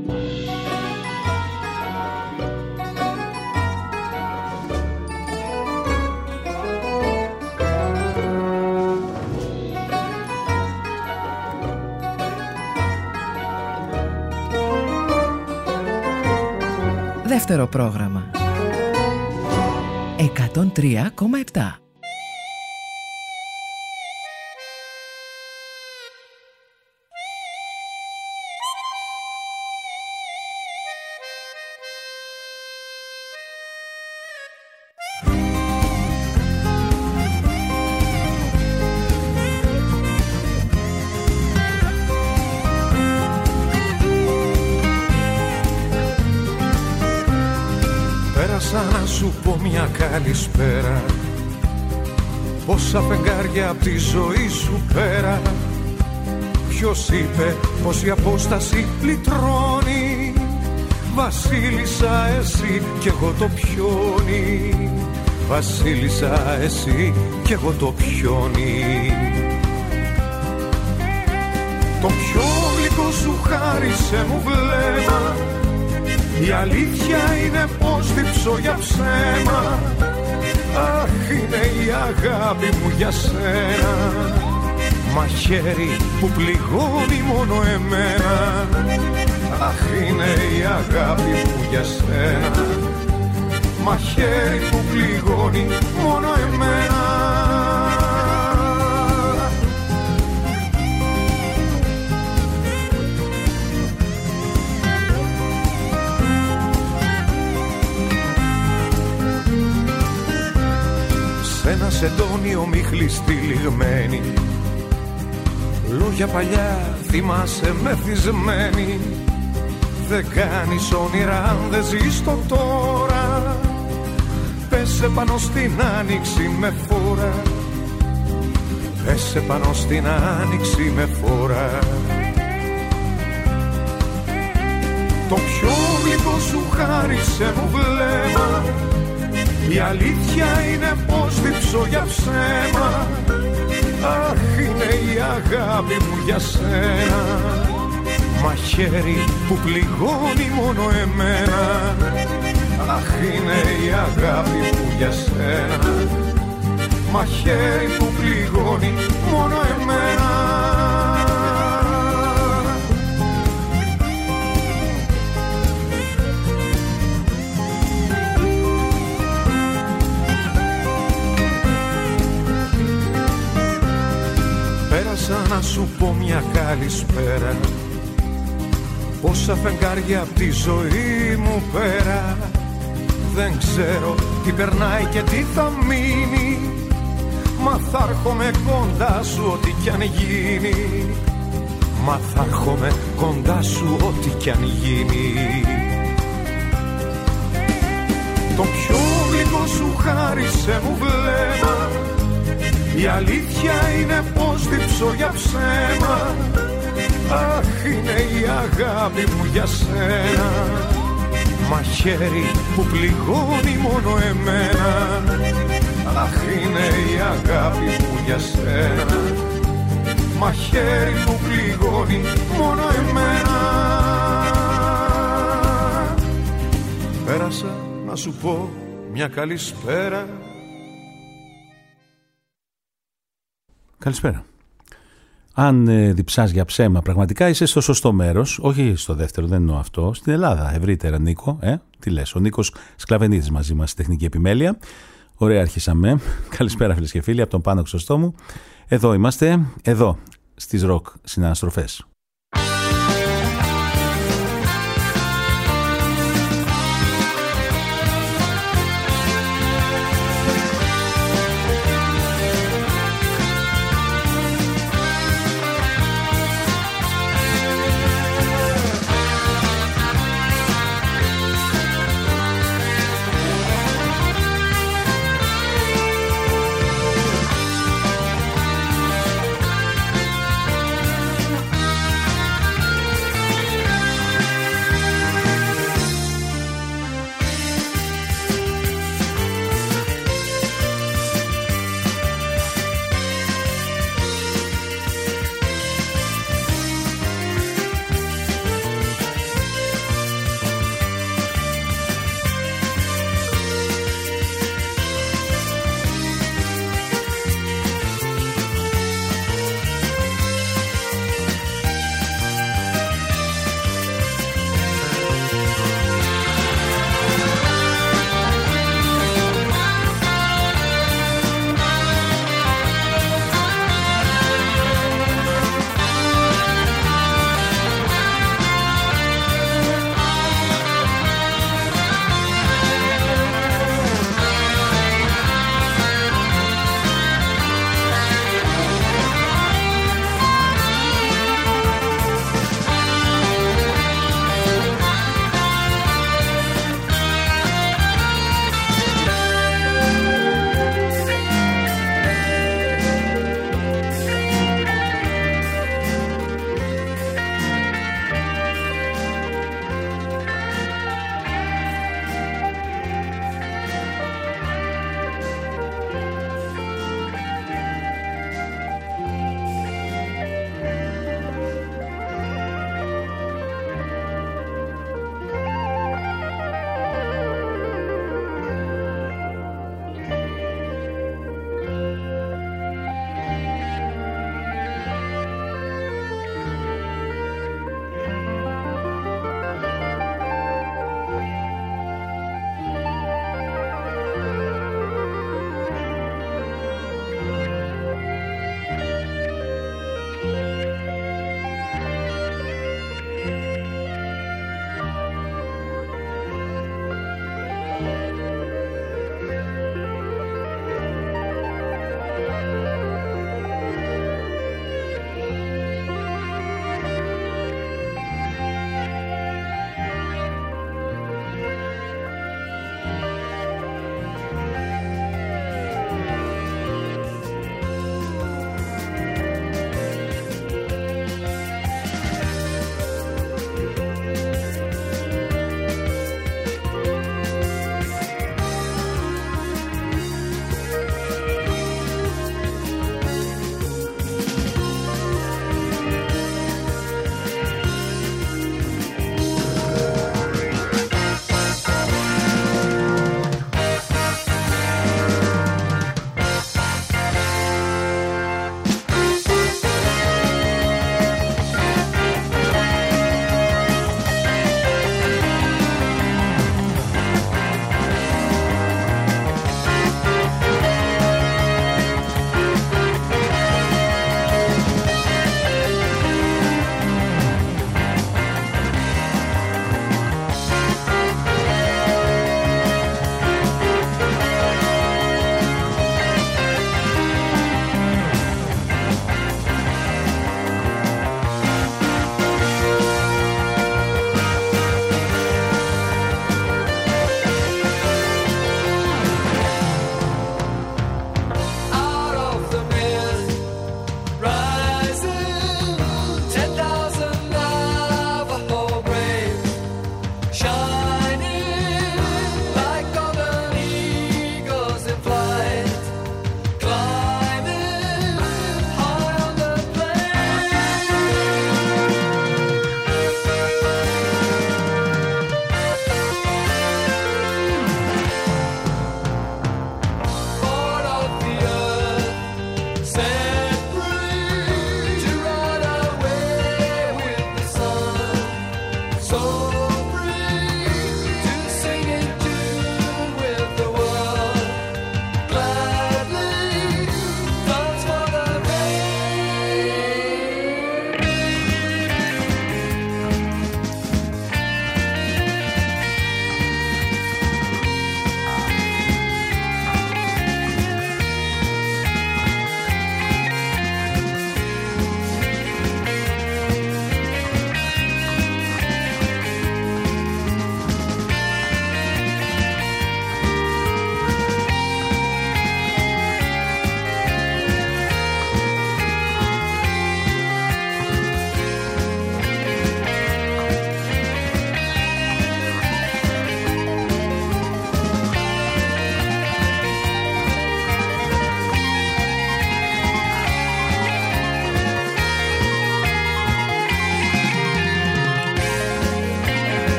Δεύτερο πρόγραμμα 103,7. Να σου πω μια καλησπέρα. Πόσα φεγγάρια απ' τη ζωή σου πέρα. Ποιος είπε πως η απόσταση λυτρώνει. Βασίλισσα εσύ κι εγώ το πιόνι. Βασίλισσα εσύ κι εγώ το πιόνι. Το πιο γλυκό σου χάρισε μου βλέμμα. Η αλήθεια είναι πως διψώ για ψέμα. Αχ, είναι η αγάπη μου για σένα. Μαχαίρι που πληγώνει μόνο εμένα. Αχ, είναι η αγάπη μου για σένα. Μαχαίρι που πληγώνει μόνο εμένα. Ένα σεντόνιο μίχλη στυλιγμένη. Λόγια παλιά θυμάσαι μεθυσμένη. Δεν κάνεις όνειρα αν δεν ζεις το τώρα. Πέσε πάνω στην άνοιξη με φόρα. Πέσε πάνω στην άνοιξη με φόρα. Το πιο γλυκό σου χάρισε μου βλέμμα. Η αλήθεια είναι πως διψώ για ψέμα. Αχ, είναι η αγάπη μου για σένα. Μαχαίρι που πληγώνει μόνο εμένα. Αχ, είναι η αγάπη μου για σένα. Μαχαίρι που πληγώνει μόνο εμένα. Πέρασα να σου πω μια καλησπέρα. Πόσα φεγγάρια απ' τη ζωή μου πέρα. Δεν ξέρω τι περνάει και τι θα μείνει. Μα θα έρχομαι κοντά σου ό,τι κι αν γίνει. Μα θα έρχομαι κοντά σου ό,τι κι αν γίνει. Το πιο γλυκό σου χάρισε μου βλέμμα. Η αλήθεια είναι πως διψώ για ψέμα. Αχ, είναι η αγάπη μου για σένα. Μαχαίρι που πληγώνει μόνο εμένα. Αχ, είναι η αγάπη μου για σένα. Μαχαίρι που πληγώνει μόνο εμένα. Πέρασα να σου πω μια καλησπέρα. Καλησπέρα. Αν διψάς για ψέμα, πραγματικά είσαι στο σωστό μέρος. Όχι στο δεύτερο, δεν εννοώ αυτό. Στην Ελλάδα, ευρύτερα, Νίκο. Τι λες, ο Νίκος Σκλαβενίδης μαζί μας, τεχνική επιμέλεια. Ωραία, αρχίσαμε. Καλησπέρα, φίλες και φίλοι, από τον Πάνο Χρυσοστόμου. Εδώ είμαστε, εδώ, στις ροκ συναναστροφές.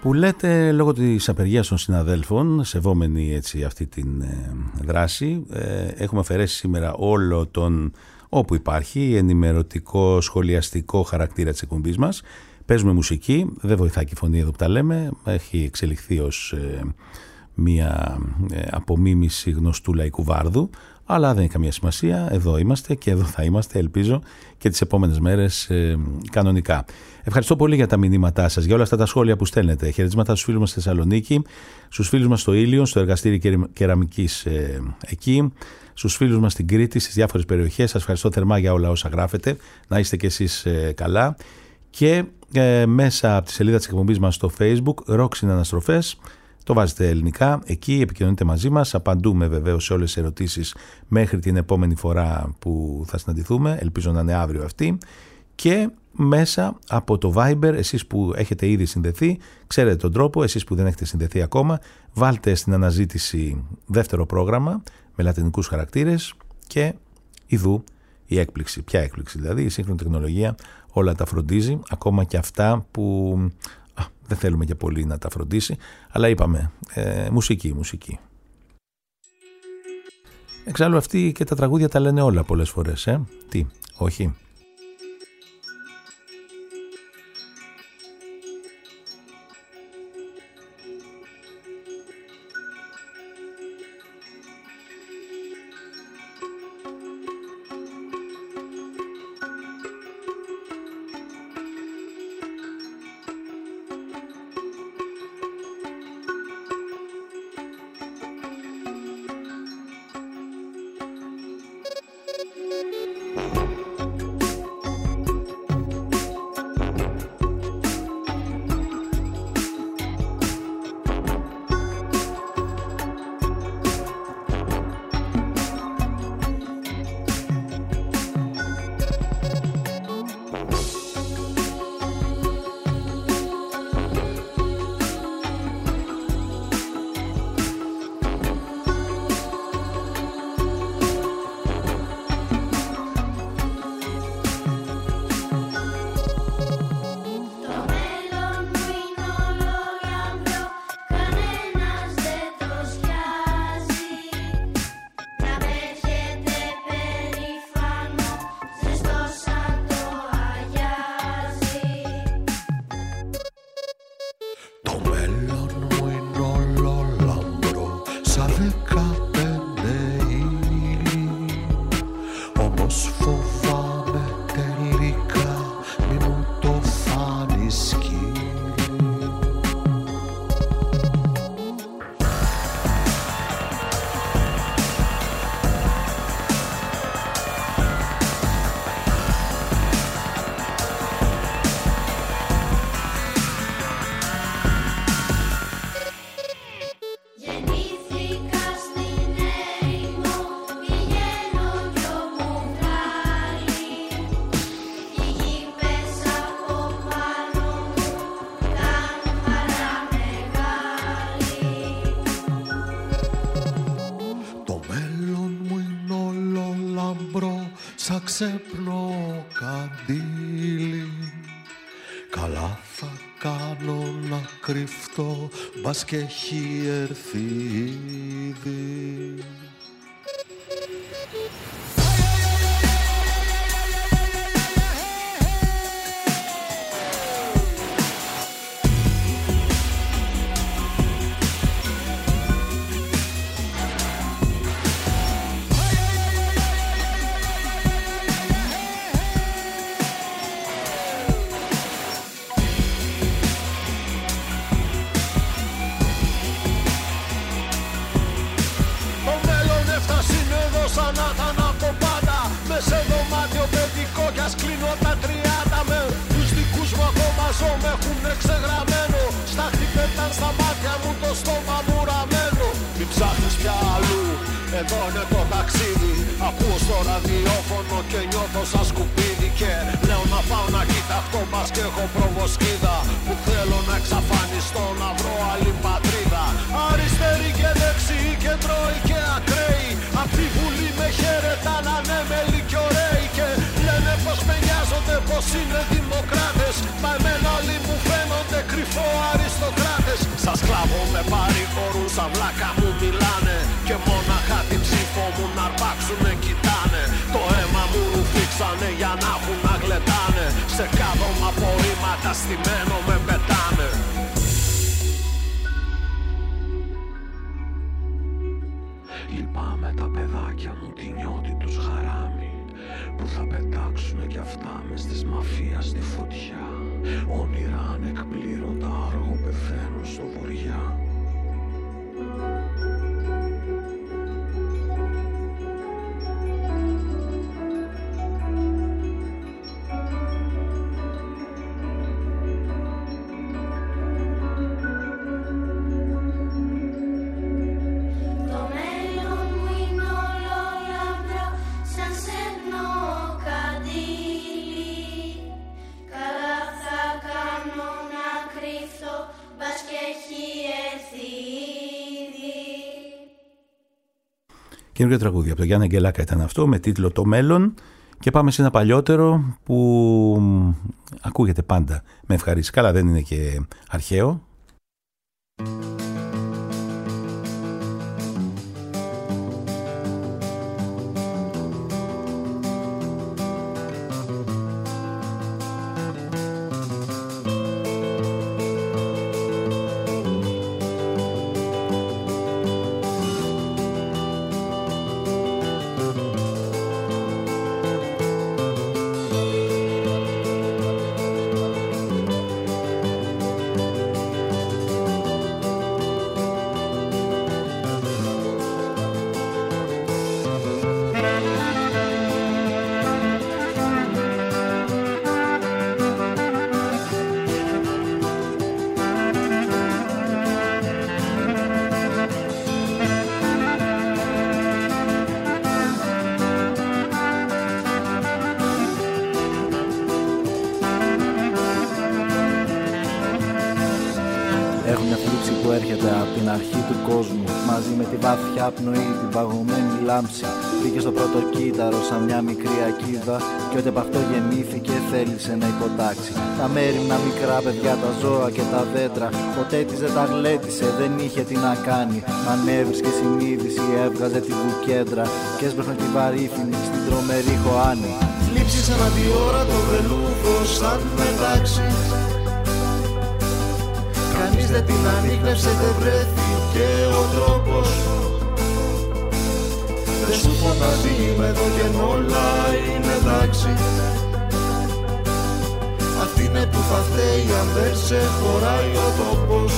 που λέτε λόγω της απεργίας των συναδέλφων, σεβόμενοι έτσι αυτή την δράση, έχουμε αφαιρέσει σήμερα όλο τον, όπου υπάρχει, ενημερωτικό, σχολιαστικό χαρακτήρα της εκπομπής μας. Παίζουμε μουσική, δεν βοηθάει και η φωνή εδώ που τα λέμε, έχει εξελιχθεί ως μια απομίμηση γνωστού λαϊκού βάρδου, αλλά δεν έχει καμία σημασία, εδώ είμαστε και εδώ θα είμαστε, ελπίζω, και τις επόμενες μέρες κανονικά. Ευχαριστώ πολύ για τα μηνύματά σας, για όλα αυτά τα σχόλια που στέλνετε. Χαιρετίσματα στους φίλους μας στη Θεσσαλονίκη, στους φίλους μας στο Ήλιον, στο εργαστήρι κεραμικής εκεί, στους φίλους μας στην Κρήτη, στις διάφορες περιοχές. Σας ευχαριστώ θερμά για όλα όσα γράφετε. Να είστε κι εσείς καλά. Και μέσα από τη σελίδα της εκπομπής μας στο Facebook, Rock Συναναστροφές, το βάζετε ελληνικά, εκεί επικοινωνείτε μαζί μας, απαντούμε βεβαίως σε όλες τις ερωτήσεις μέχρι την επόμενη φορά που θα συναντηθούμε, ελπίζω να είναι αύριο αυτή, και μέσα από το Viber, εσείς που έχετε ήδη συνδεθεί, ξέρετε τον τρόπο, εσείς που δεν έχετε συνδεθεί ακόμα, βάλτε στην αναζήτηση δεύτερο πρόγραμμα με λατινικούς χαρακτήρες και ιδού η έκπληξη. Ποια έκπληξη δηλαδή? Η σύγχρονη τεχνολογία όλα τα φροντίζει, ακόμα και αυτά που δεν θέλουμε και πολύ να τα φροντίσει, αλλά είπαμε, μουσική. Εξάλλου αυτοί και τα τραγούδια τα λένε όλα πολλές φορές, τι, όχι? Ξέπνο καντήλι, καλά θα κάνω να κρυφτώ, μπας και έχει έρθει ήδη. Εδώ είναι το ταξίδι, ακούω στο ραδιόφωνο και νιώθω σαν σκουπίδι. Και λέω να πάω να κοιταχτώ, μπας και έχω προβοσκίδα, που θέλω να εξαφανιστώ, να βρω άλλη πατρίδα. Αριστεροί και δεξιοί, κεντρώοι και ακραίοι, απ' τη Βουλή με χαίρεταν ανέμελοι κι ωραίοι. Και λένε πως με νοιάζονται, πως είναι δημοκράτες, μα εμένα όλοι μου φαίνονται κρυφό αριστοκράτες. Τόσα βλάκα μου μιλάνε και μόναχα την ψήφο μου να αρπάξουνε κοιτάνε. Το αίμα μου ρουφήξανε για να έχουν να γλεντάνε. Σε κάδωμα απορρίμματα στημένο με πετάνε. Λυπάμαι τα παιδάκια μου, τη νιώτη τους χαράμι, που θα πετάξουνε κι αυτά μες της μαφίας στη φωτιά. Όνειρα ανεκπλήρωτα αργό πεθαίνουν στο βοριά. Καινούργια τραγούδια από τον Γιάννη Αγγελάκα ήταν αυτό, με τίτλο «Το μέλλον». Και πάμε σε ένα παλιότερο που ακούγεται πάντα με ευχαρίστηση. Καλά, δεν είναι και αρχαίο. Βαθιά πνοή, την παγωμένη λάμψη. Μπήκε στο πρώτο κύτταρο σαν μια μικρή ακίδα. Κι ό,τι απ' αυτό γεννήθηκε θέλησε να υποτάξει. Τα μέριμνα μικρά παιδιά, τα ζώα και τα δέντρα. Ποτέ της δεν τα γλέντισε, δεν είχε τι να κάνει. Αν έβρισκε συνείδηση, έβγαζε τη βουκέντρα. Κι έσπροχνε τη βαρύθινη στην τρομερή χωάνη. Θλίψεις ανά τη ώρα το βελούδο σαν μετάξι. Κανείς δεν την ανίκνευσε, δεν βρέθηκε ο τρόπος. Δεν σου φωνάζει είμαι εδώ και όλα είναι εντάξει. Αυτή είναι που θα φταίει αν δεν σε χωράει ο τόπος.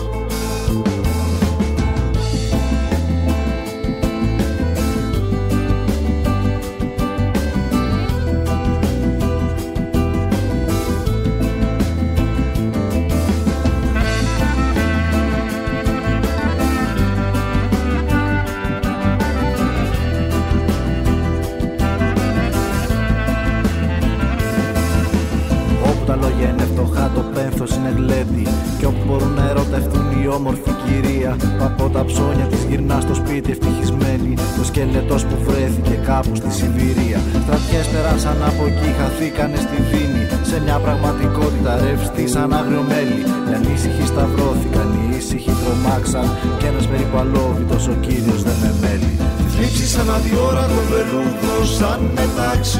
Το πένθος είναι γλέντι. Κι όπου μπορούν να ερωτευτούν η όμορφη κυρία, που από τα ψώνια της γυρνά στο σπίτι ευτυχισμένη. Το σκελετός που βρέθηκε κάπου στη Σιβηρία. Στρατιές περάσαν από εκεί, χαθήκανε στη Δίνη. Σε μια πραγματικότητα ρευστή σαν άγριο μέλι. Οι ανήσυχοι σταυρώθηκαν, οι ήσυχοι τρομάξαν. Κι ένας περίπου αλόβητος ο κύριος δεν με μέλει. Θλίψεις ανά τη ώρα το βελούδο σαν μετάξι.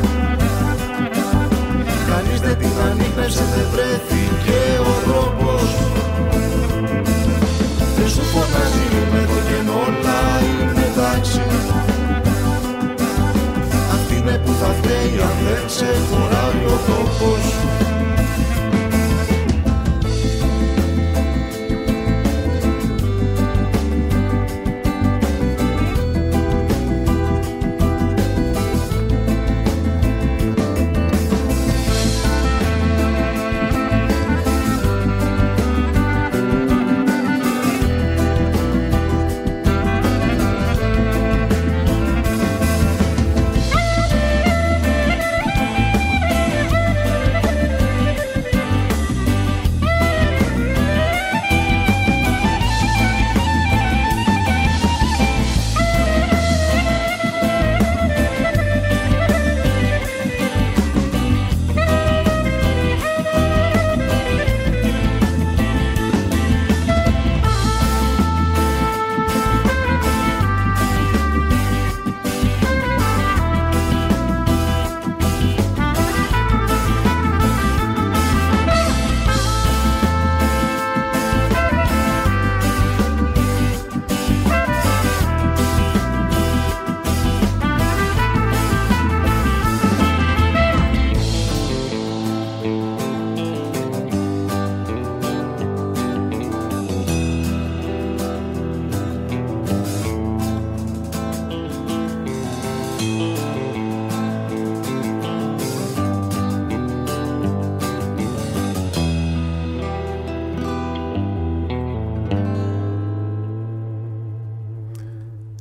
Κανείς δεν την ανίκνευσε, δεν βρέθηκε ο τρόπος. Δεν σου φωνάζει είμαι εδώ και όλα είναι εντάξει. Αυτή είναι που θα φταίει αν δεν σε χωράει ο τόπος.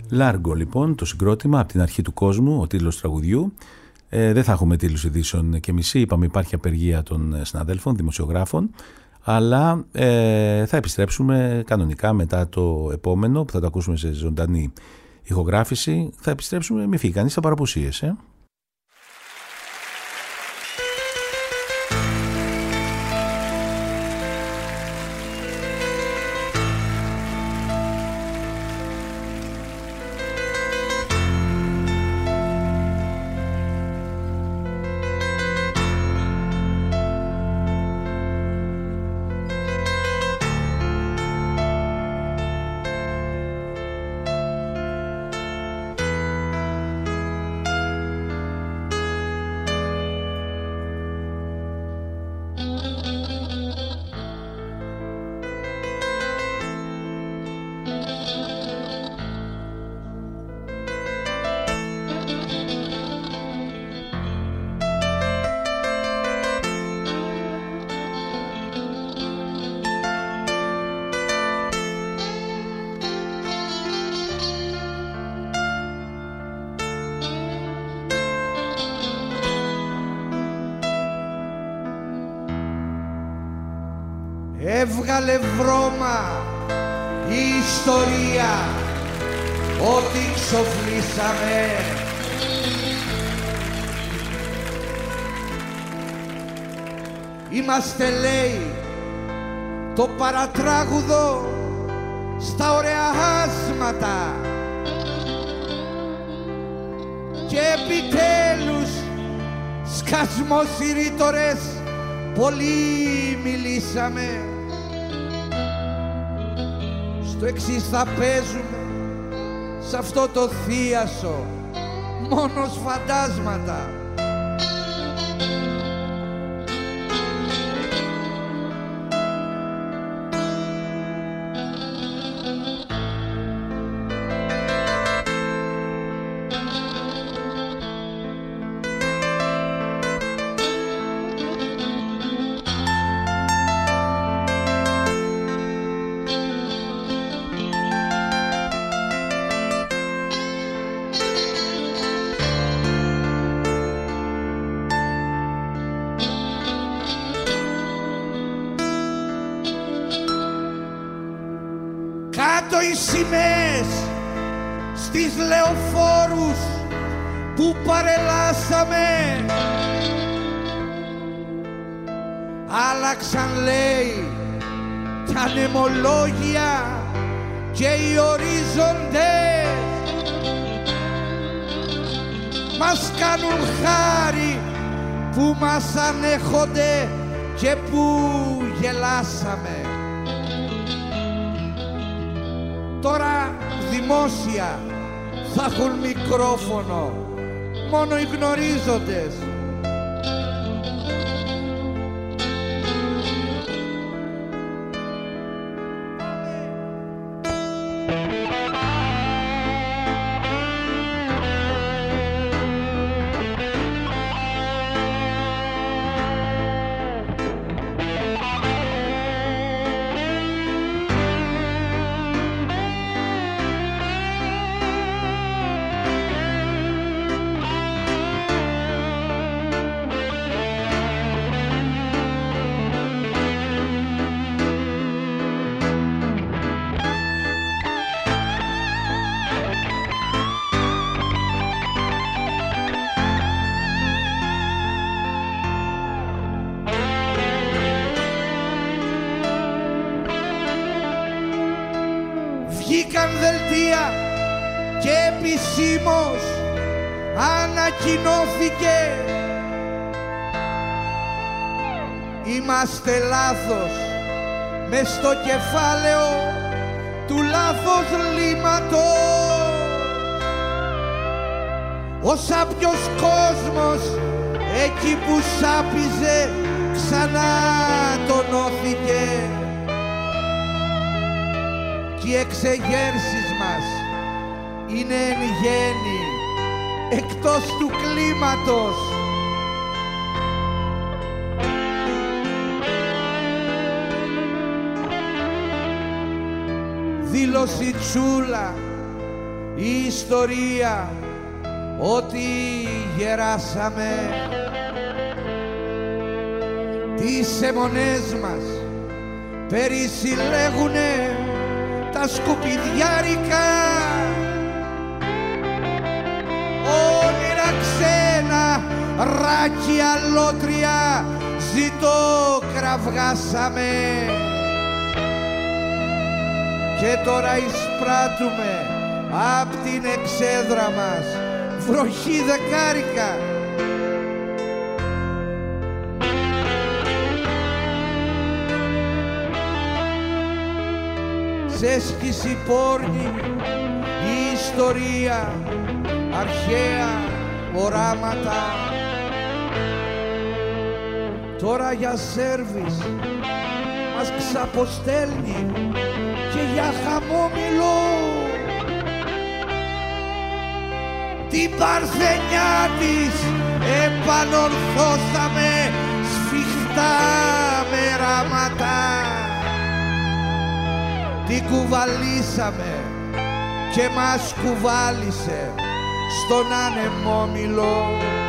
Largo λοιπόν το συγκρότημα, από την αρχή του κόσμου, ο τίτλος τραγουδιού. Δεν θα έχουμε τίτλους ειδήσεων και μισή, είπαμε υπάρχει απεργία των συναδέλφων, δημοσιογράφων, αλλά θα επιστρέψουμε κανονικά μετά το επόμενο που θα το ακούσουμε σε ζωντανή ηχογράφηση. Θα επιστρέψουμε, μη φύγει κανείς, θα παραπουσίες. Έβγαλε βρώμα η ιστορία ότι ξοφλήσαμε. Είμαστε, λέει, το παρατράγουδο στα ωραία άσματα και επιτέλους σκασμός οι ρήτορες πολύ μιλήσαμε. Στο εξής θα παίζουμε σ' αυτό το θίασο μόνος φαντάσματα. Κάτω οι σημαίες στις λεωφόρους που παρελάσαμε. Άλλαξαν, λέει, τα νεμολόγια και οι ορίζοντες. Μας κάνουν χάρη που μας ανέχονται και που γελάσαμε. Τώρα δημόσια θα έχουν μικρόφωνο μόνο οι γνωρίζοντες. Βγήκαν δελτία και επισήμως ανακοινώθηκε. Είμαστε λάθος μες στο κεφάλαιο του λάθος λύματος. Ο σάπιος κόσμος εκεί που σάπιζε ξανά τονώθηκε. Κι οι εξεγέρσεις μας είναι εν γέννη εκτός του κλίματος. Δήλωση Τσούλα η ιστορία ότι γεράσαμε. Τις αιμονές μας περισυλλέγουνε τα σκουπιδιάρικα, όνειρα ξένα, ράκι αλότρια, ζητώ κραυγάσαμε. Και τώρα εισπράττουμε απ' την εξέδρα μας βροχή δεκάρικα. Σε σκίση πόρνη η ιστορία, αρχαία οράματα. Τώρα για σέρβις μας ξαποστέλνει και για χαμόμηλο. Την παρθενιά της επανορθώσαμε σφιχτά μεράματα. Την κουβαλήσαμε και μας κουβάλισε στον ανεμόμυλο.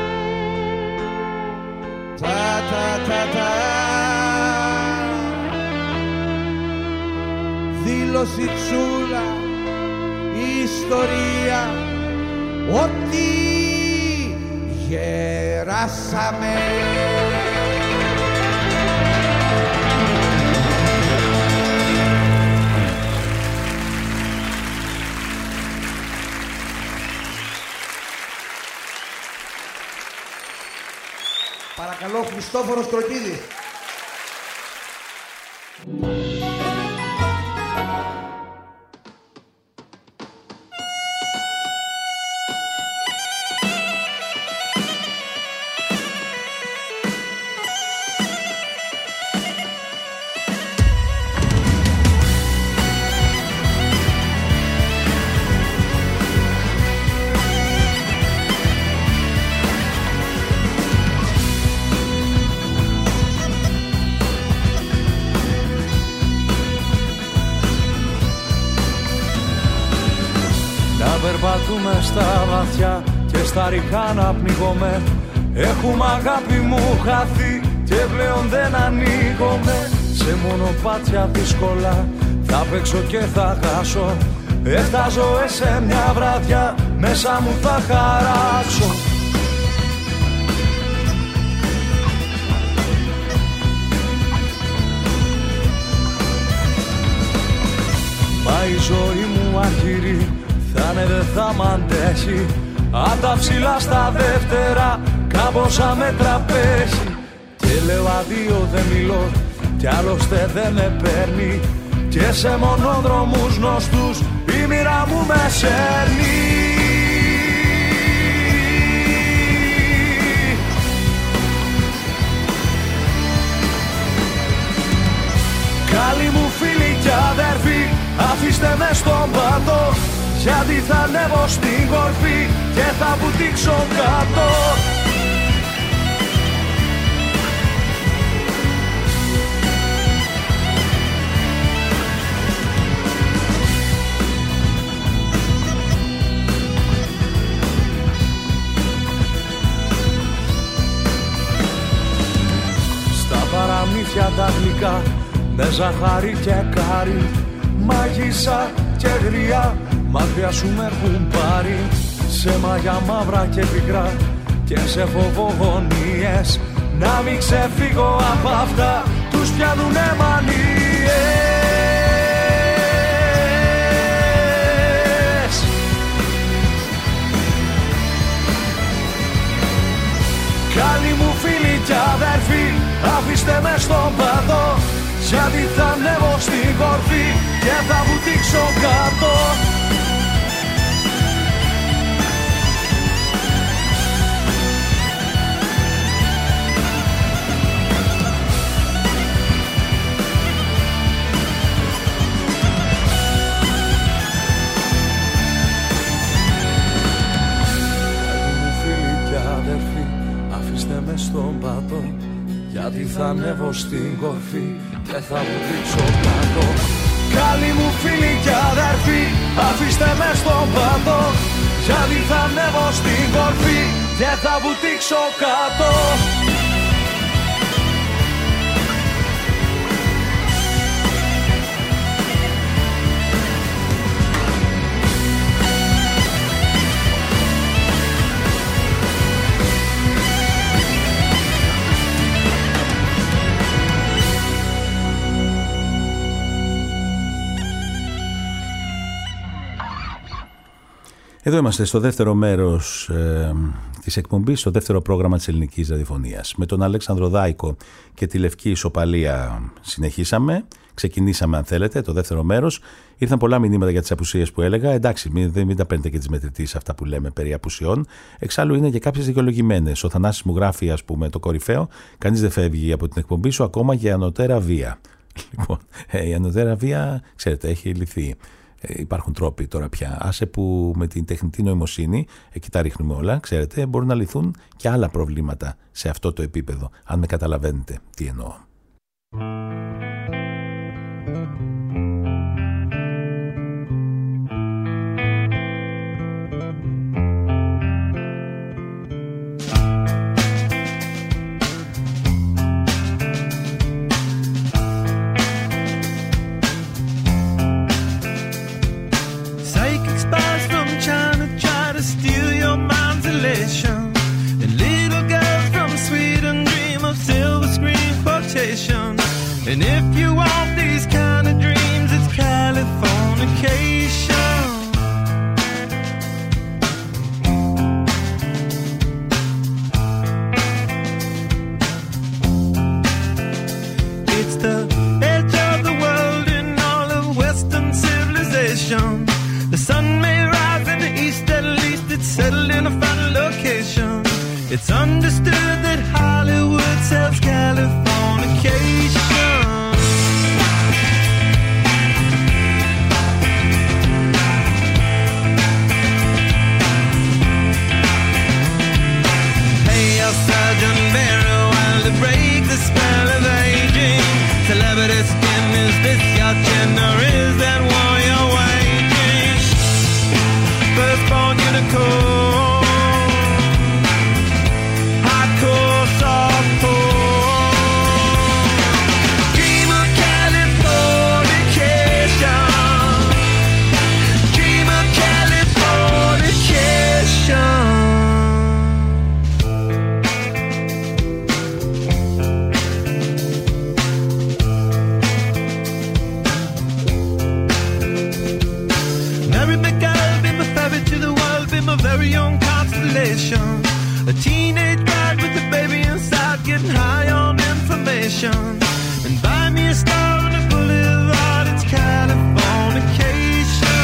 Δήλωση τσούλα η ιστορία ότι γεράσαμε. Παρακαλώ, Χριστόφορος Τροκίδης. Περπατούμε στα βαθιά και στα ριχά να πνίγομαι. Έχουμε αγάπη μου χαθεί και πλέον δεν ανοίγομαι. Σε μονοπάτια δύσκολα θα παίξω και θα χάσω. 7 ζωές σε μια βραδιά μέσα μου θα χαράξω. Μα η ζωή μου αχυρή θα'ναι δεν θα μ' αντέχει. Απ' τα ψηλά στα δεύτερα κάμποσα με τραπέζι. Και λέω αδείο δεν μιλώ κι άλλωστε δεν με παίρνει. Και σε μονόδρομους γνωστούς η μοίρα μου με σέρνει. Καλοί μου φίλοι κι αδερφοί, αφήστε με στον πάτο, γιατί θα ανέβω στην κορφή και θα βουτήξω κάτω. Στα παραμύθια τα γλυκά με ζαχαρί και κάρι, μάγισσα και γριά μάτια σου με έχουν πάρει. Σε μαγιά μαύρα και πικρά και σε φοβογονίες, να μην ξεφύγω απ' αυτά, τους πιάνουνε μανίες. Καλοί μου φίλοι κι αδερφοί, αφήστε με στον πάτο, γιατί θα ανέβω στην κορφή και θα βουτήξω κάτω. Αφήστε με στον πάτο, γιατί θα ανέβω στην κορφή και θα βουτήξω κάτω. Καλοί μου φίλοι και αδερφοί, αφήστε με στον πάτο, γιατί θα ανέβω στην κορφή και θα βουτήξω κάτω. Εδώ είμαστε στο δεύτερο μέρος της εκπομπής, στο δεύτερο πρόγραμμα της ελληνικής ραδιοφωνίας. Με τον Αλέξανδρο Δάικο και τη Λευκή Ισοπαλία συνεχίσαμε. Ξεκινήσαμε, αν θέλετε, το δεύτερο μέρος. Ήρθαν πολλά μηνύματα για τις απουσίες που έλεγα. Εντάξει, μην τα παίρνετε και τις μετρητής αυτά που λέμε περί απουσιών. Εξάλλου είναι και κάποιες δικαιολογημένες. Ο Θανάσης μου γράφει, ας πούμε, το κορυφαίο. Κανείς δεν φεύγει από την εκπομπή σου ακόμα για ανωτέρα βία. Λοιπόν, η ανωτέρα βία, ξέρετε, έχει λυθεί. Υπάρχουν τρόποι τώρα πια. Άσε που με την τεχνητή νοημοσύνη, εκεί τα ρίχνουμε όλα, ξέρετε, μπορούν να λυθούν και άλλα προβλήματα σε αυτό το επίπεδο. Αν με καταλαβαίνετε τι εννοώ. And little girls from Sweden dream of silver screen quotations. And if you want these kind of dreams, it's Californication. It's the edge of the world in all of Western civilization. The sun may rise in the east, at least it's settled in a final location. It's understood that Hollywood sells Californication. Pay your surgeon very well to break the spell of aging. Celebrity skin, is this your chin or is that war you're waging? Firstborn unicorn, hardcore softcore. Dream of Californication. Dream of Californication. Mary McGill, be my fairy to the world, be my very own constellation. A teenage bride with a baby inside, getting high on information. And buy me a star on a boulevard, it's Californication.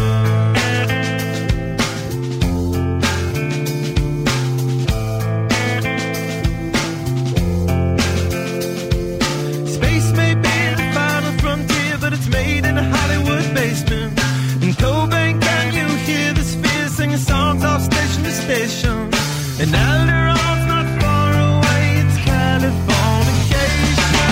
Space may be the final frontier, but it's made in a Hollywood basement. In Cobain, can you hear the spheres singing songs off station to station? And Alderon's not far away, it's Californication.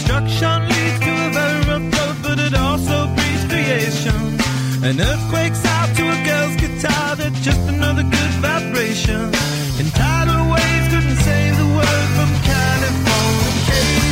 destruction leads to a very rough road, but it also breeds creation. An earthquake's out to a girl's guitar, that's just another good vibration. And tidal waves couldn't save the world from Californication.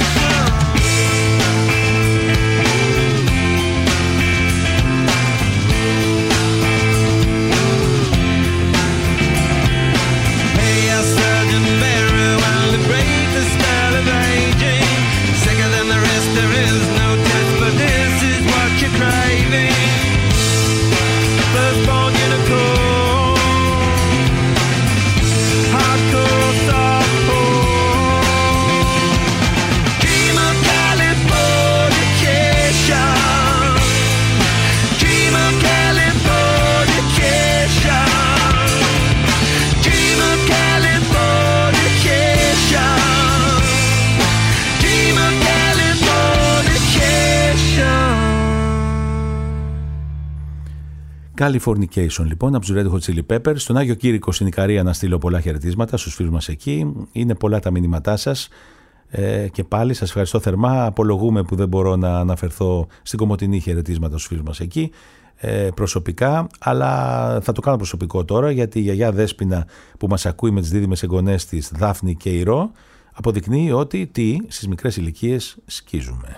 Hey, our Sergeant Barry, while to break the spell of aging, sicker than the rest, there is no test, but this is what you're craving. Firstborn unicorn, hardcore softcore, dream of Californication, dream of Californication, dream of Californication, dream of Californication. Californication λοιπόν από τους Red Hot Chili Peppers. Στον Άγιο Κήρυκο στην Ικαρία να στείλω πολλά χαιρετίσματα στους φίλους μας εκεί. Είναι πολλά τα μηνύματά σας και πάλι σας ευχαριστώ θερμά. Απολογούμε που δεν μπορώ να αναφερθώ στην Κομοτηνή χαιρετίσματα στους φίλους μας εκεί προσωπικά, αλλά θα το κάνω προσωπικό τώρα, γιατί η γιαγιά Δέσποινα που μας ακούει με τις δίδυμες εγγονές της Δάφνη και Ηρώ αποδεικνύει ότι στις μικρές ηλικίες σκίζουμε.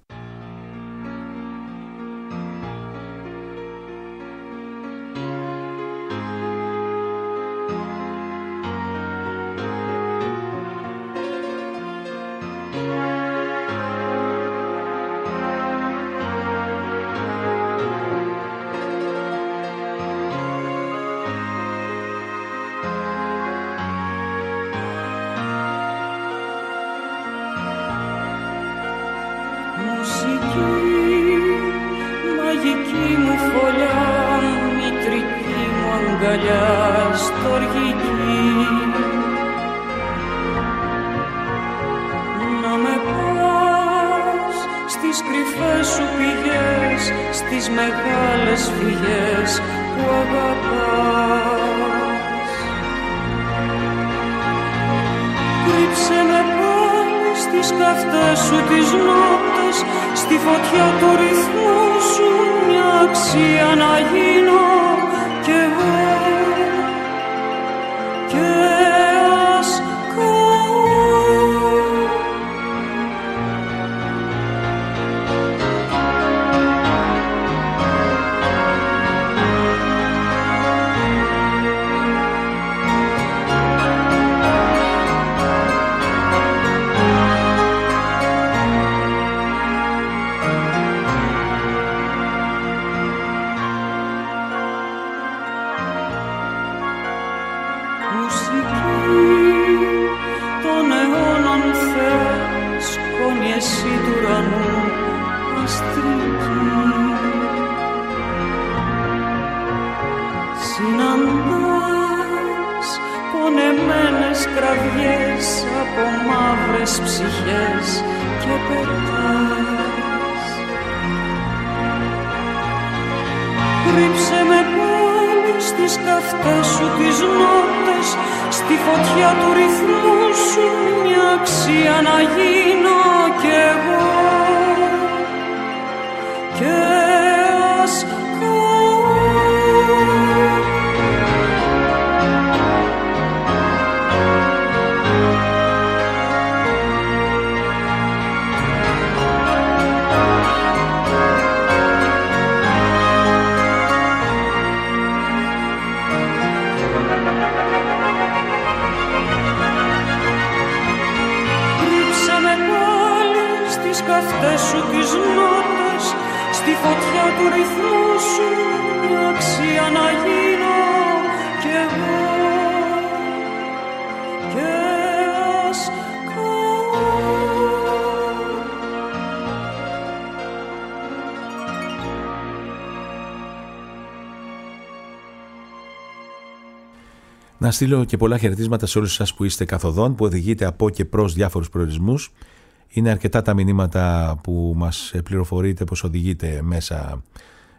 Να στείλω και πολλά χαιρετίσματα σε όλους σας που είστε καθοδόν, που οδηγείτε από και προς διάφορους προορισμούς. Είναι αρκετά τα μηνύματα που μας πληροφορείτε πως οδηγείτε μέσα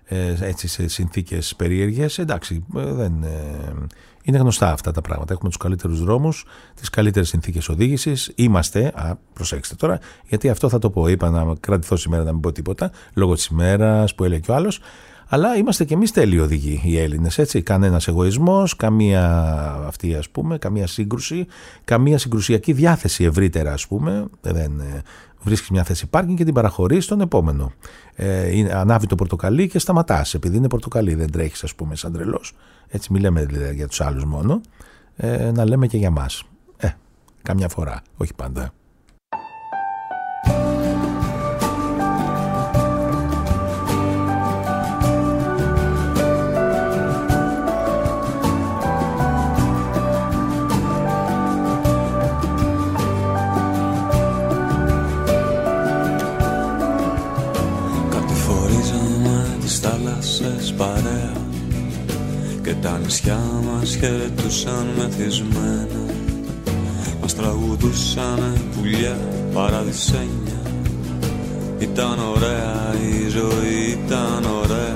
έτσι σε συνθήκες περίεργες. Εντάξει, είναι γνωστά αυτά τα πράγματα. Έχουμε τους καλύτερους δρόμους, τις καλύτερες συνθήκες οδήγησης. Είμαστε, προσέξτε τώρα, γιατί αυτό θα το πω. Είπα να κρατηθώ σήμερα να μην πω τίποτα, λόγω της ημέρας που έλεγε κι ο άλλος. Αλλά είμαστε κι εμείς τέλειοι οδηγοί οι Έλληνες, έτσι. Κανένας εγωισμός, καμία σύγκρουση, καμία συγκρουσιακή διάθεση ευρύτερα, ας πούμε. Δεν βρίσκεις μια θέση πάρκινγκ και την παραχωρείς στον επόμενο. Ανάβει το πορτοκαλί και σταματάς, επειδή είναι πορτοκαλί, δεν τρέχεις, ας πούμε, σαν τρελός. Έτσι, μην λέμε δηλαδή για τους άλλους μόνο, να λέμε και για μας. Καμιά φορά, όχι πάντα. Παρέα και τα νησιά μας χαιρετούσαν μεθυσμένα. Μας τραγουδούσαν πουλιά παραδεισένια. Ήταν ωραία η ζωή, ήταν ωραία.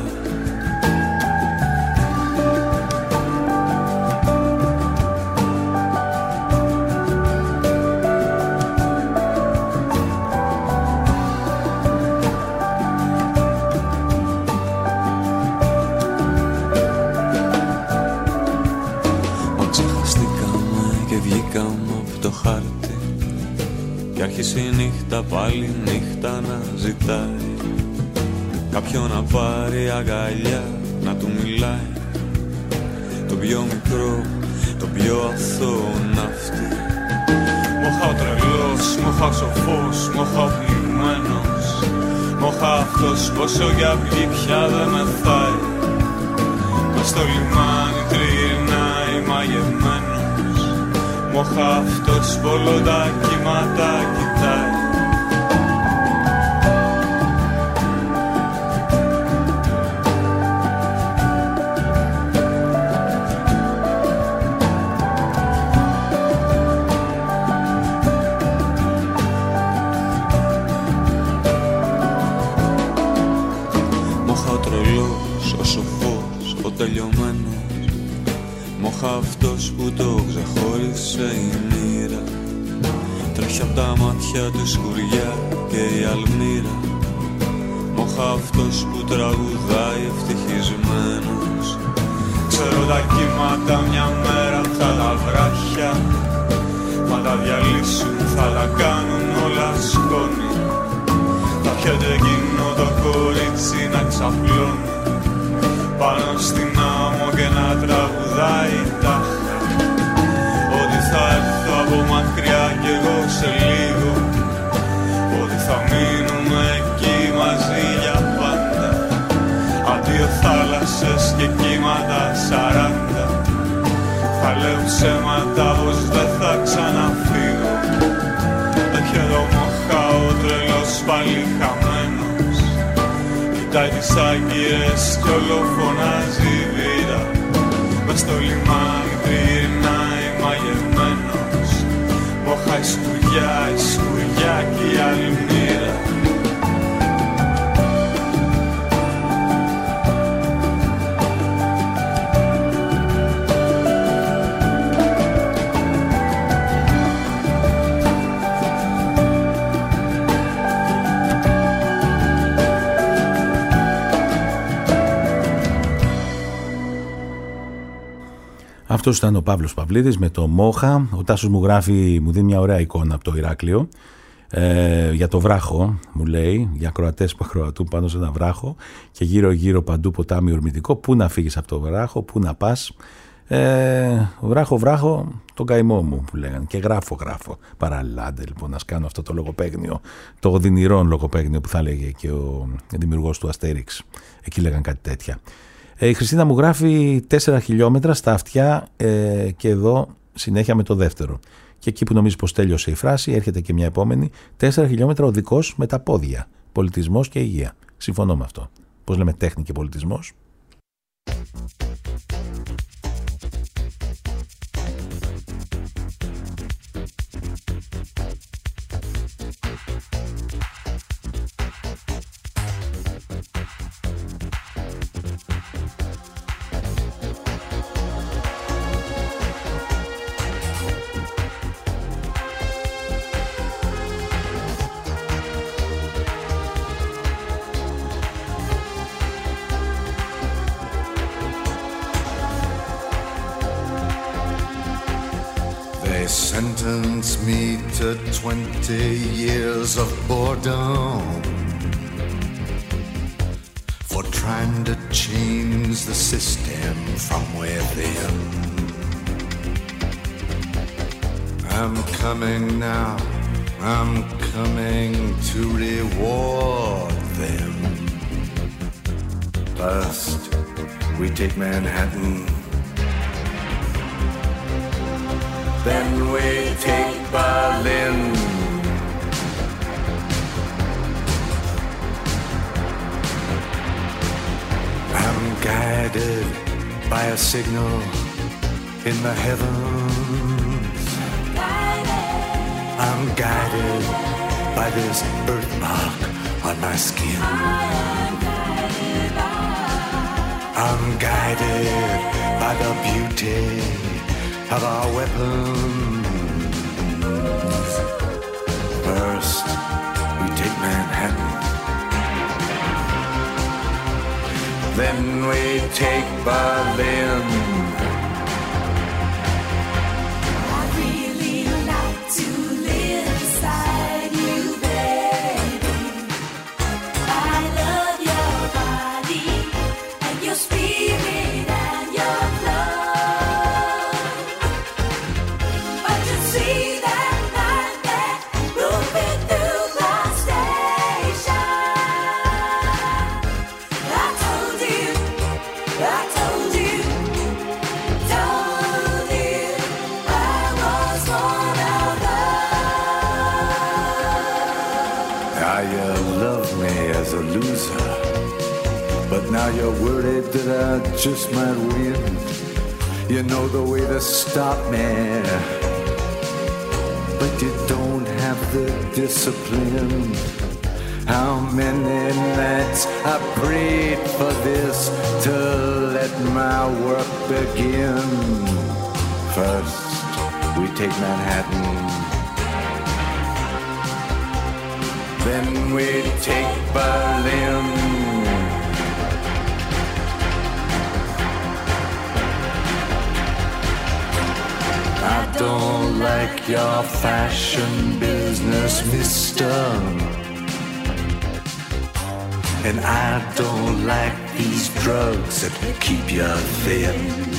Άρχισε η νύχτα πάλι νύχτα να ζητάει κάποιον να πάρει αγκαλιά, να του μιλάει. Το πιο μικρό, το πιο αθώο ναύτη. Μοχα ο τρελός, μοχα ο σοφός, μοχα ο πληγμένος. Μοχα αυτός πόσο για βγει πια δεν μεθάει. Μες στο λιμάνι τριγυρνάει μαγεμένος. Μοχα αυτός πολλό τα κύματα κοιτάει. Μοχα ο τρελός, ο σοφός, ο τελειωμένος. Μοχα αυτός που το ξεχώρισε η μοίρα. Τρέχει απ' τα μάτια του σκουριά και η αλμύρα. Μοχα αυτός που τραγουδάει ευτυχισμένος. Ξέρω τα κύματα μια μέρα θα τα βράχια. Θα τα διαλύσουν, θα τα κάνουν όλα σκόνη. Θα πιέται εκείνο το κορίτσι να ξαπλώνει πάνω στην άμμο και να τραγουδάει τάχα. Ότι θα έρθω από μακριά κι εγώ σε λίγο. Ότι θα μείνουμε εκεί μαζί για πάντα. Αντίο θάλασσες και κύματα 40. Θα λέω ψέματα πως δεν θα ξαναφύγω. Έχει το μοχά ο τρελός πάλι χαμένος. Κοιτάει τις άγκυρες κι όλο φωνάζει η βήρα. Μες στο λιμάνι τριγυρνάει μαγεμένος. Μοχα η σκουριά και η αλμύρα. Αυτός ήταν ο Παύλος Παυλίδης με το Μόχα. Ο Τάσος μου γράφει, μου δίνει μια ωραία εικόνα από το Ηράκλειο. Για το βράχο, μου λέει, για ακροατές που ακροατούν πάνω σε ένα βράχο και γύρω-γύρω παντού ποτάμι ορμητικό. Πού να φύγεις από το βράχο, πού να πας. Βράχο, τον καημό μου που λέγανε. Και γράφω. Παράλληλα, άντε λοιπόν να σκάνω αυτό το λογοπαίγνιο, το οδυνηρόν λογοπαίγνιο που θα έλεγε και ο δημιουργός του Αστέριξ. Εκεί λέγαν κάτι τέτοια. Η Χριστίνα μου γράφει 4 χιλιόμετρα στα αυτιά και εδώ συνέχεια με το δεύτερο. Και εκεί που νομίζει πως τέλειωσε η φράση έρχεται και μια επόμενη. 4 χιλιόμετρα οδικός με τα πόδια. Πολιτισμός και υγεία. Συμφωνώ με αυτό. Πώς λέμε τέχνη και πολιτισμός. sentence me to 20 years of boredom for trying to change the system from within. I'm coming now, I'm coming to reward them. First, we take Manhattan. Then we take Berlin. I'm guided by a signal in the heavens. I'm guided by this birthmark on my skin. I'm guided by the beauty of our weapons. First, we take Manhattan. Then we take Berlin. I really like to live beside you, baby. I love your body and your spirit and your love. But you see that night there moving through the station. I told you I was one of those. Now you love me as a loser, but now you're worried that I just might win. You know the way to stop me, but you don't have the discipline. How many nights I prayed for this to let my work begin. First, we take Manhattan. Then we take Berlin. I don't like your fashion business, mister. And I don't like these drugs that keep you thin.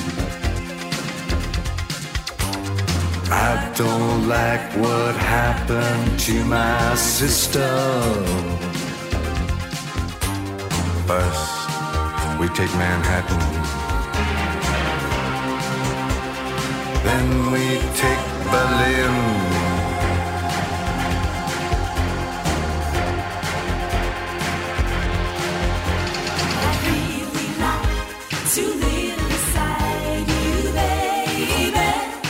I don't like what happened to my sister. First, we take Manhattan. Then we take Berlin. To live beside you, baby.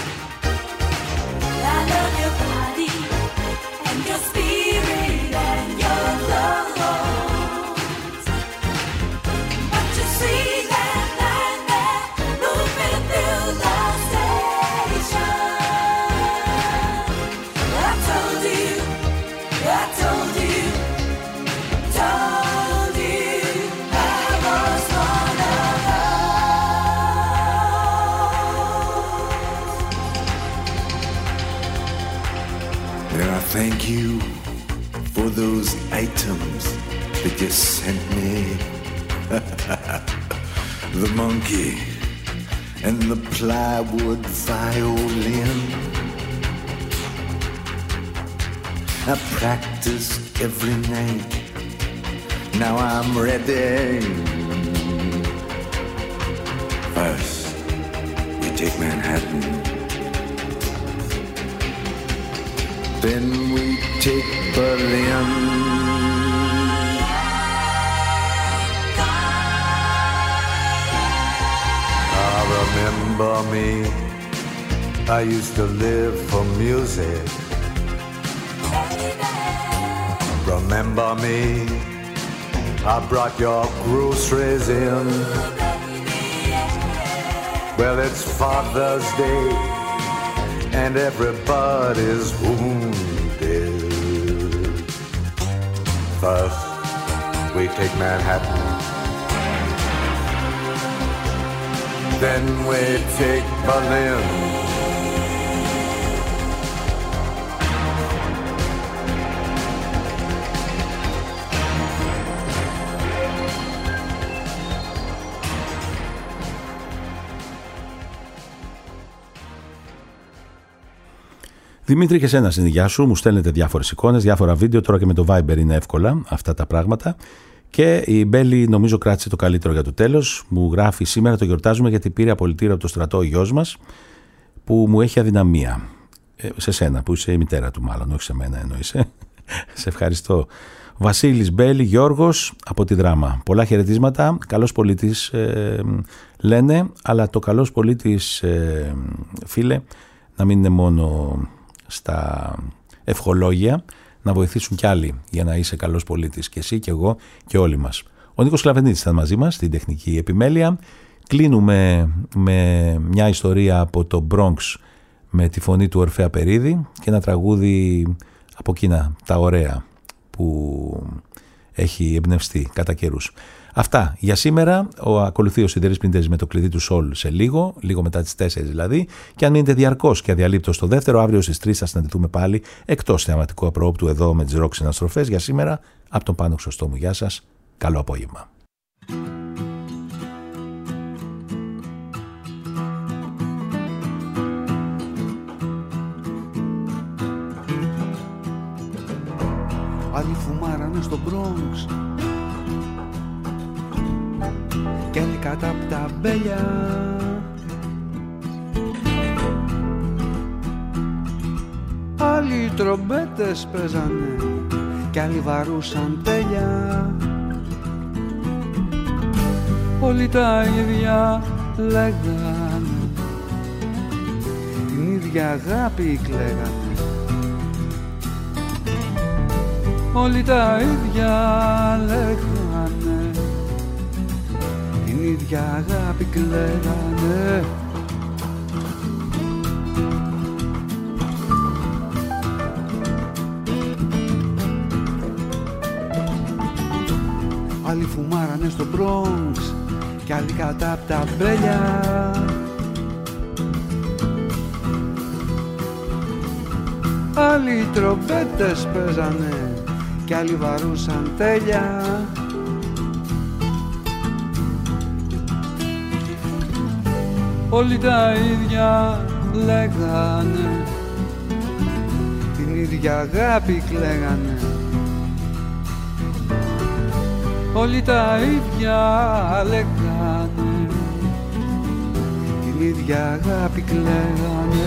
I love your body and your spirit and your clothes. But you see that night there moving through the station. I told you I was one of And I thank you for those items that you sent me. The monkey and the plywood violin. I practiced every night. Now I'm ready. First, we take Manhattan. Then we take Berlin. Remember me, I used to live for music. Remember me, I brought your groceries in. Well, it's Father's Day and everybody's wounded. First, we take Manhattan. Then we take Berlin. Δημήτρη, και εσένα στην υγεία σου. Μου στέλνετε διάφορες εικόνες, διάφορα βίντεο. Τώρα και με το Viber είναι εύκολα αυτά τα πράγματα. Και η Μπέλη, νομίζω, κράτησε το καλύτερο για το τέλος. Μου γράφει: σήμερα το γιορτάζουμε γιατί πήρε απολυτήριο από το στρατό ο γιος μας που μου έχει αδυναμία. Σε σένα, που είσαι η μητέρα του, μάλλον, όχι σε μένα εννοείς. Σε ευχαριστώ. Βασίλης, Μπέλη, Γιώργος από τη Δράμα. Πολλά χαιρετίσματα. Καλός πολίτης λένε, αλλά το καλός πολίτης, φίλε, να μην είναι μόνο στα ευχολόγια, να βοηθήσουν κι άλλοι για να είσαι καλός πολίτης, και εσύ και εγώ και όλοι μας. Ο Νίκος Σκλαβενίτης ήταν μαζί μας στην τεχνική επιμέλεια. Κλείνουμε με μια ιστορία από το Bronx με τη φωνή του Ορφέα Περίδη και ένα τραγούδι από εκείνα τα ωραία που έχει εμπνευστεί κατά καιρούς. Αυτά για σήμερα. Ακολουθεί ο Σιδερής Πίντες με το κλειδί του Σολ σε λίγο μετά τις 4 δηλαδή. Και αν μείνετε διαρκώς και αδιαλείπτως στο δεύτερο, αύριο στις 3 θα συναντηθούμε πάλι εκτός θεαματικού απρόπτου εδώ με τις ροκ συναστροφές. Για σήμερα, από τον Πάνο Χρυσοστόμου, γεια σας. Καλό απόγευμα. Άλλοι φουμάρανε στο Bronx κι άλλοι κάτω απ' τα μπέλια. Άλλοι τρομπέτες παίζανε κι άλλοι βαρούσαν τέλεια. Όλοι τα ίδια λέγανε, την ίδια αγάπη κλαίγανε. Όλοι τα ίδια λέγανε, την ίδια αγάπη κλαίγανε. Άλλοι φουμάρανε στο Bronx κι άλλοι κατά απ' τα μπέλια. Άλλοι τρομπέτες παίζανε κι άλλοι βαρούσαν τέλεια. Όλοι τα ίδια λέγανε, την ίδια αγάπη κλαίγανε. Όλοι τα ίδια λέγανε, την ίδια αγάπη κλαίγανε.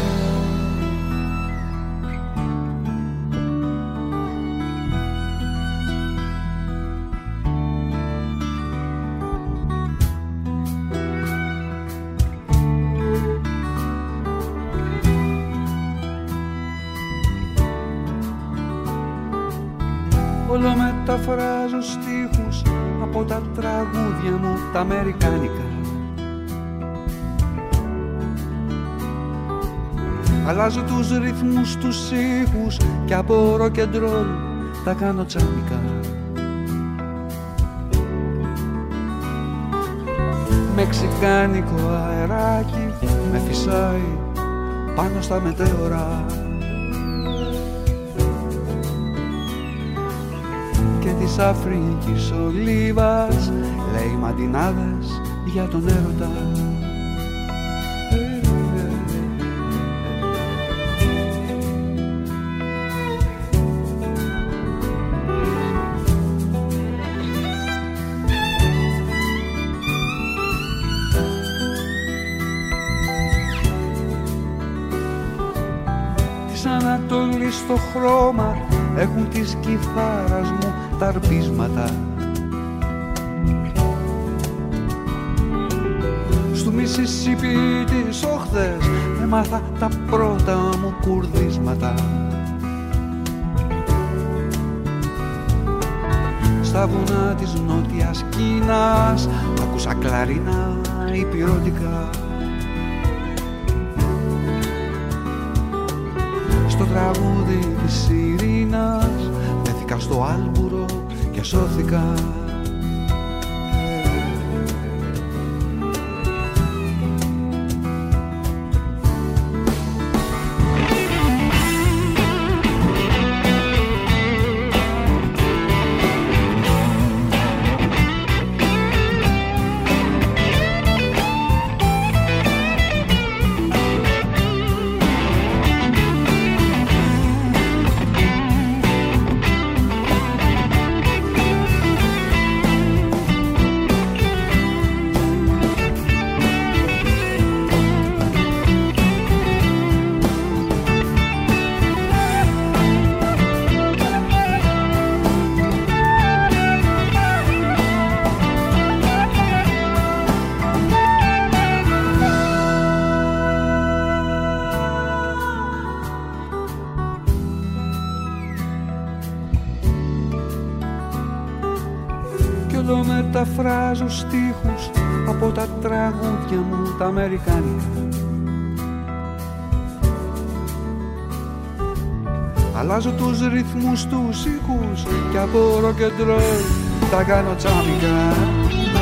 Όλο μεταφράζω στίχους από τα τραγούδια μου τα αμερικάνικα. Αλλάζω τους ρυθμούς, τους ήχους και από rock and roll τα κάνω τσάμικα. Μεξικάνικο αεράκι με φυσάει πάνω στα μετέωρα. Και της Αφρικής ολίβας λέει μαντινάδες για τον έρωτα. Της Ανατολής στο χρώμα έχουν της κιθάρας μου τα αρπίσματα. Στου Μισισίπι τις όχθες έμαθα τα πρώτα μου κουρδίσματα. Στα βουνά της Νότιας Κίνας άκουσα κλαρίνα υπηρώτικα. Στο τραγούδι της Ειρήνας βρέθηκα στο Άλμπουρο και σώθηκα. εδώ μεταφράζω στίχους από τα τραγούδια μου τα αμερικάνικα. Αλλάζω τους ρυθμούς, τους ήχους και από rock and roll τα κάνω τσάμικα.